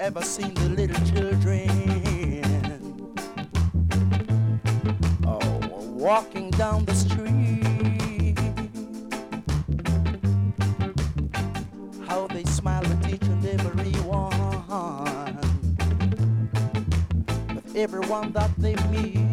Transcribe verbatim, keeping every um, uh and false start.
ever seen the little children oh, walking down the street, how they smile at each and every one, with everyone that they meet.